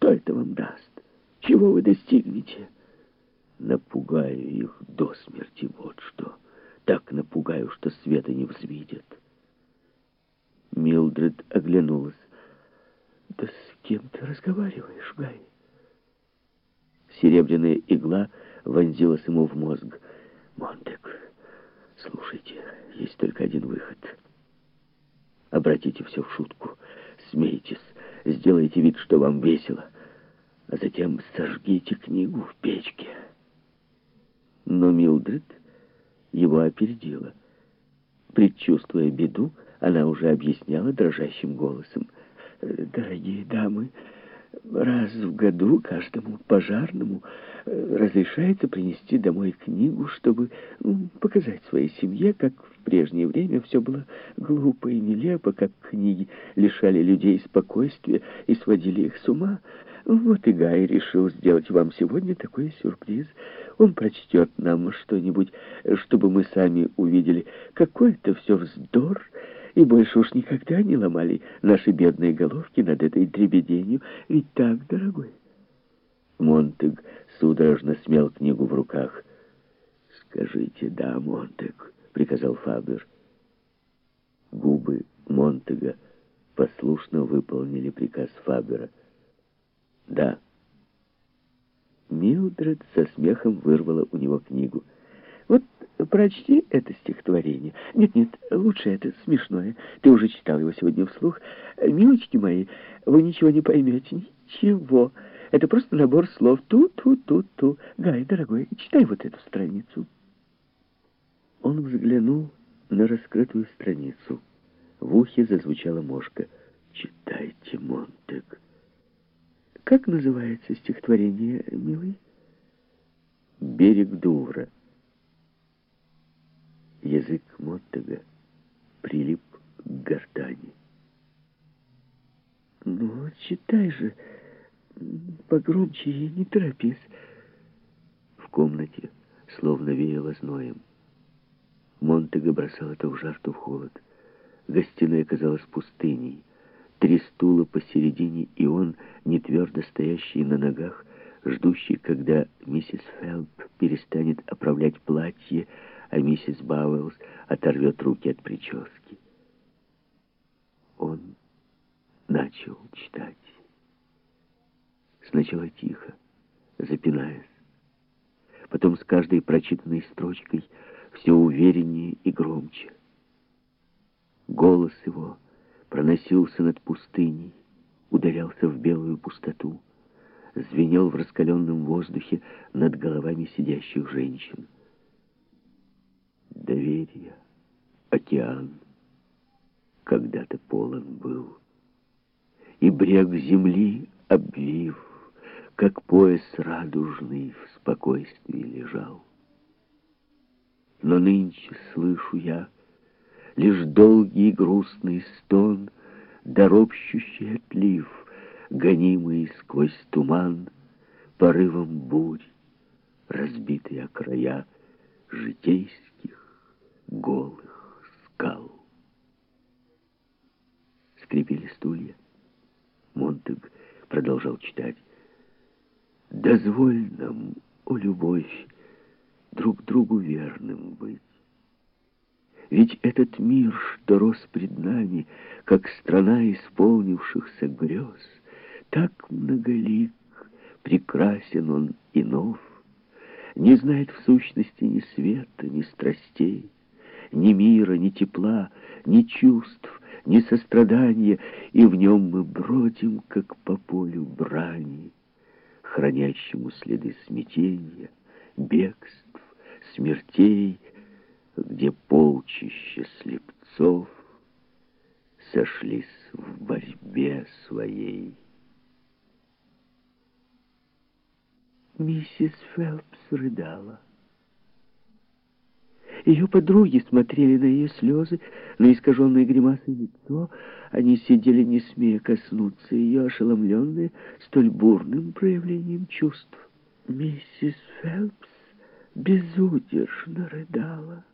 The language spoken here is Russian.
Что это вам даст? Чего вы достигнете? Напугаю их до смерти, вот что. Так напугаю, что света не взвидят. Милдред оглянулась. Да с кем ты разговариваешь, Гай? Серебряная игла вонзилась ему в мозг. Монтег, слушайте, есть только один выход. Обратите все в шутку. Смейтесь, сделайте вид, что вам весело, а затем сожгите книгу в печке. Но Милдред его опередила. Предчувствуя беду, она уже объясняла дрожащим голосом. «Дорогие дамы, раз в году каждому пожарному разрешается принести домой книгу, чтобы показать своей семье, как в прежнее время все было глупо и нелепо, как книги лишали людей спокойствия и сводили их с ума. Вот и Гай решил сделать вам сегодня такой сюрприз. Он прочтет нам что-нибудь, чтобы мы сами увидели, какой это все вздор, и больше уж никогда не ломали наши бедные головки над этой дребеденью. Ведь так, дорогой?» Монтег судорожно смял книгу в руках. «Скажите «да», Монтег», — приказал Фабер. Губы Монтега послушно выполнили приказ Фабера. «Да». Милдред со смехом вырвала у него книгу. «Вот прочти это стихотворение. Нет, лучше это смешное. Ты уже читал его сегодня вслух. Милочки мои, вы ничего не поймете. Ничего. Это просто набор слов. Ту-ту-ту-ту. Гай, дорогой, читай вот эту страницу». Он взглянул на раскрытую страницу. В ухе зазвучала мошка. «Читайте, Монтег». «Как называется стихотворение, милый?» «Берег Дувра». Язык Монтега прилип к гортани. «Ну, читай же, погромче и не торопись». В комнате словно веяло зноем. Монтега бросало то в жар, то в холод. Гостиная казалась пустыней. 3 стула посередине, и он, не твердо стоящий на ногах, ждущий, когда миссис Фелп перестанет оправлять платье, а миссис Бауэллс оторвет руки от прически. Он начал читать. Сначала тихо, запинаясь. Потом с каждой прочитанной строчкой все увереннее и громче. Голос его проносился над пустыней, ударялся в белую пустоту, звенел в раскаленном воздухе над головами сидящих женщин. Доверия, океан когда-то полон был, и брег земли обвив, как пояс радужный, в спокойствии лежал. Но нынче слышу я лишь долгий грустный стон, да ропщущий отлив, гонимый сквозь туман порывом бурь, разбитые о края житейских голых скал. Скрипели стулья. Монтег продолжал читать. «Дозволь нам, о любовь, друг другу верным быть. Ведь этот мир, что рос пред нами, как страна исполнившихся грез, так многолик, прекрасен он и нов, не знает в сущности ни света, ни страстей, ни мира, ни тепла, ни чувств, ни сострадания, и в нем мы бродим, как по полю брани, хранящему следы смятения, бегств, смертей, где полчища слепцов сошлись в борьбе своей». Миссис Фелпс рыдала. Ее подруги смотрели на ее слезы, на искаженное гримасой лицо. Они сидели, не смея коснуться ее, ошеломленные столь бурным проявлением чувств. Миссис Фелпс безудержно рыдала.